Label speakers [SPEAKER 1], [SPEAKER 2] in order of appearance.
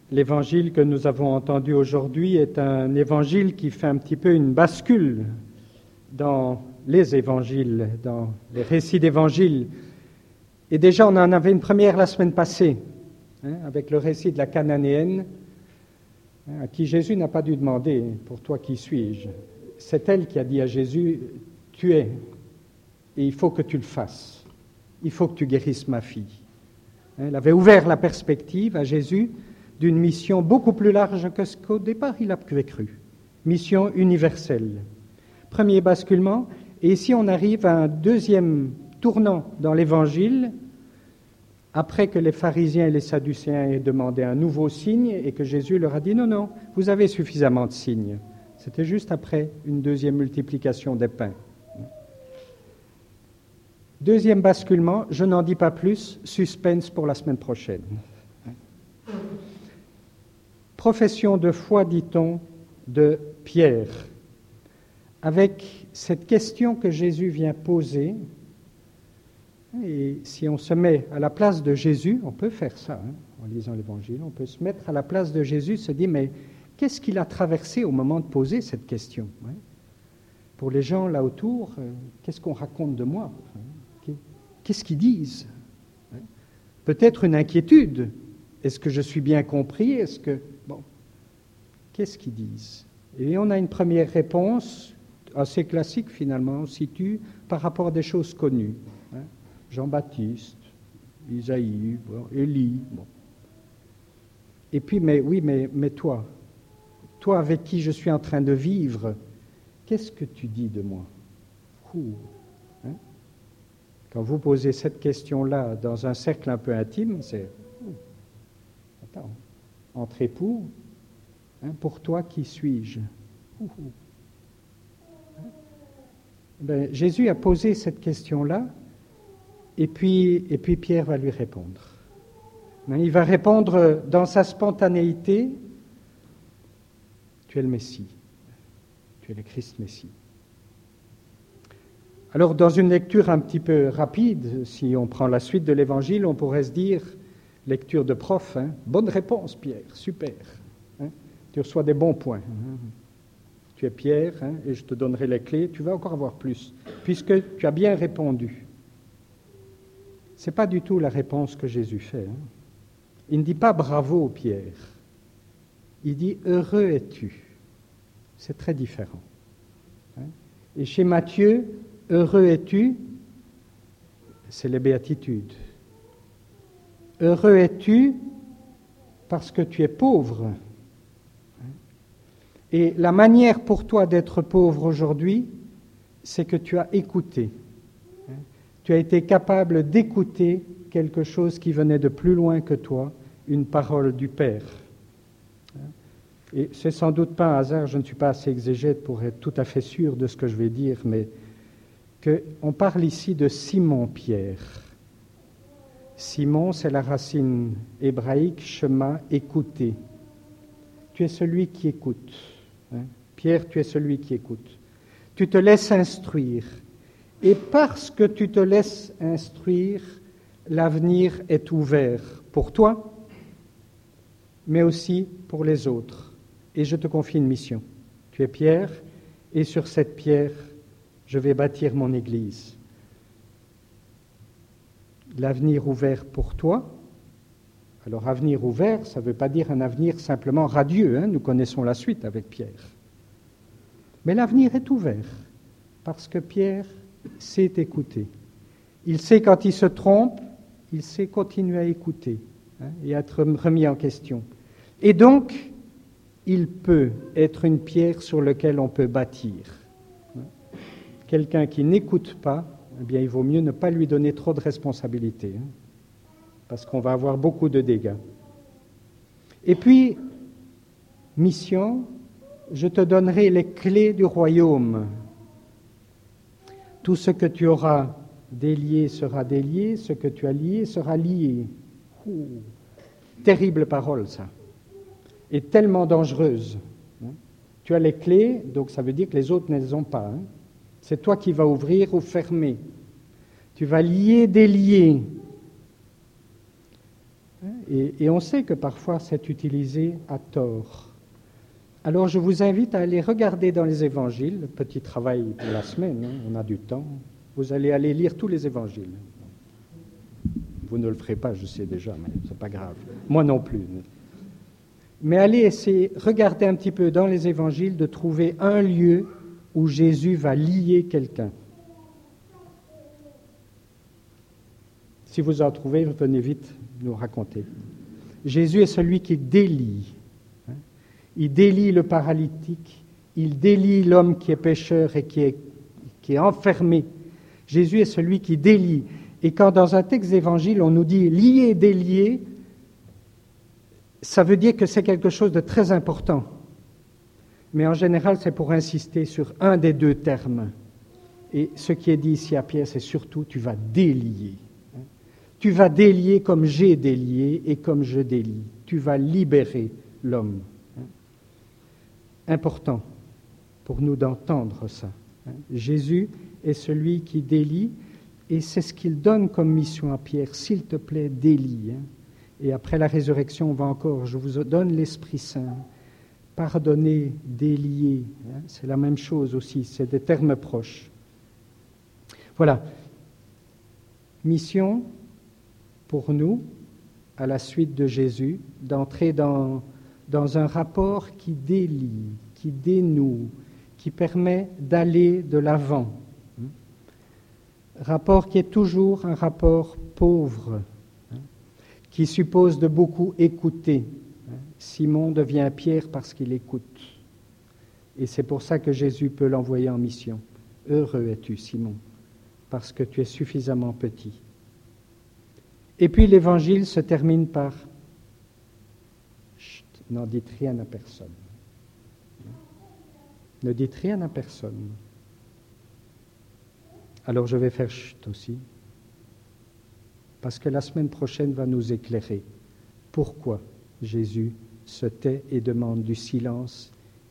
[SPEAKER 1] L'évangile que nous avons entendu aujourd'hui est un évangile qui fait un petit peu une bascule dans les évangiles, dans les récits d'évangiles. Et déjà, on en avait une première la semaine passée, avec le récit de la Cananéenne, à qui Jésus n'a pas dû demander « Pour toi, qui suis-je » C'est elle qui a dit à Jésus « Tu es, et il faut que tu le fasses. Il faut que tu guérisses ma fille. » Elle avait ouvert la perspective à Jésus d'une mission beaucoup plus large que ce qu'au départ il avait cru. Mission universelle. Premier basculement, et ici on arrive à un deuxième tournant dans l'Évangile, après que les pharisiens et les sadducéens aient demandé un nouveau signe et que Jésus leur a dit « Non, non, vous avez suffisamment de signes. » C'était juste après une deuxième multiplication des pains. Deuxième basculement, je n'en dis pas plus, suspense pour la semaine prochaine. Profession de foi, dit-on, de Pierre, avec cette question que Jésus vient poser. Et si on se met à la place de Jésus, on peut faire ça, en lisant l'Évangile, on peut se mettre à la place de Jésus, se dire, mais qu'est-ce qu'il a traversé au moment de poser cette question? Pour les gens là autour, qu'est-ce qu'on raconte de moi? Qu'est-ce qu'ils disent? Peut-être une inquiétude. Est-ce que je suis bien compris? Est-ce que... Bon, qu'est-ce qu'ils disent? Et on a une première réponse, assez classique finalement, on situe par rapport à des choses connues. Jean-Baptiste, Isaïe, Élie. Bon. Et puis, mais toi avec qui je suis en train de vivre, qu'est-ce que tu dis de moi? Quand vous posez cette question-là dans un cercle un peu intime, c'est attends, entre époux, pour toi, qui suis-je? Jésus a posé cette question-là, et puis Pierre va lui répondre. Il va répondre dans sa spontanéité, tu es le Messie, tu es le Christ Messie. Alors, dans une lecture un petit peu rapide, si on prend la suite de l'Évangile, on pourrait se dire, lecture de prof, bonne réponse Pierre, super, tu reçois des bons points. Tu es Pierre, et je te donnerai les clés, tu vas encore avoir plus, puisque tu as bien répondu. Ce n'est pas du tout la réponse que Jésus fait. Il ne dit pas bravo Pierre, il dit heureux es-tu. C'est très différent. Et chez Matthieu, heureux es-tu, c'est les béatitudes. Heureux es-tu parce que tu es pauvre. Et la manière pour toi d'être pauvre aujourd'hui, c'est que tu as écouté. Tu as été capable d'écouter quelque chose qui venait de plus loin que toi, une parole du Père. Et c'est sans doute pas un hasard, je ne suis pas assez exégète pour être tout à fait sûr de ce que je vais dire, mais qu'on parle ici de Simon-Pierre. Simon, c'est la racine hébraïque, shema, écouter. Tu es celui qui écoute. Pierre, tu es celui qui écoute. Tu te laisses instruire. Et parce que tu te laisses instruire, l'avenir est ouvert pour toi, mais aussi pour les autres. Et je te confie une mission. Tu es Pierre, et sur cette pierre, je vais bâtir mon Église. L'avenir ouvert pour toi. Alors, avenir ouvert, ça ne veut pas dire un avenir simplement radieux. Nous connaissons la suite avec Pierre. Mais l'avenir est ouvert, parce que Pierre sait écouter. Il sait quand il se trompe, il sait continuer à écouter et être remis en question. Et donc, il peut être une pierre sur laquelle on peut bâtir. Quelqu'un qui n'écoute pas, eh bien, il vaut mieux ne pas lui donner trop de responsabilités, parce qu'on va avoir beaucoup de dégâts. Et puis, mission, je te donnerai les clés du royaume. Tout ce que tu auras délié sera délié, ce que tu as lié sera lié. Terrible parole, ça. Et tellement dangereuse. Tu as les clés, donc ça veut dire que les autres ne les ont pas. C'est toi qui vas ouvrir ou fermer. Tu vas lier, délier. Et on sait que parfois c'est utilisé à tort. Alors je vous invite à aller regarder dans les évangiles, petit travail pour la semaine, hein, on a du temps, vous allez aller lire tous les évangiles. Vous ne le ferez pas, je sais déjà, mais ce n'est pas grave. Moi non plus. Mais allez essayer, regardez un petit peu dans les évangiles, de trouver un lieu où Jésus va lier quelqu'un. Si vous en trouvez, venez vite nous raconter. Jésus est celui qui délie. Il délie le paralytique, il délie l'homme qui est pécheur et qui est enfermé. Jésus est celui qui délie. Et quand dans un texte d'évangile, on nous dit « lier, délier », ça veut dire que c'est quelque chose de très important. Mais en général, c'est pour insister sur un des deux termes. Et ce qui est dit ici à Pierre, c'est surtout « tu vas délier ». Tu vas délier comme j'ai délié et comme je délie. Tu vas libérer l'homme. Important pour nous d'entendre ça. Jésus est celui qui délie et c'est ce qu'il donne comme mission à Pierre. S'il te plaît, délie. Et après la résurrection, on va encore, je vous donne l'Esprit Saint. Pardonner, délier, c'est la même chose aussi, c'est des termes proches. Voilà. Mission pour nous, à la suite de Jésus, d'entrer dans un rapport qui délie, qui dénoue, qui permet d'aller de l'avant. Rapport qui est toujours un rapport pauvre, qui suppose de beaucoup écouter. Simon devient Pierre parce qu'il écoute. Et c'est pour ça que Jésus peut l'envoyer en mission. Heureux es-tu, Simon, parce que tu es suffisamment petit. Et puis l'évangile se termine par « n'en dites rien à personne ». Ne dites rien à personne. Alors je vais faire chut aussi, parce que la semaine prochaine va nous éclairer. Pourquoi Jésus se tait et demande du silence ici ?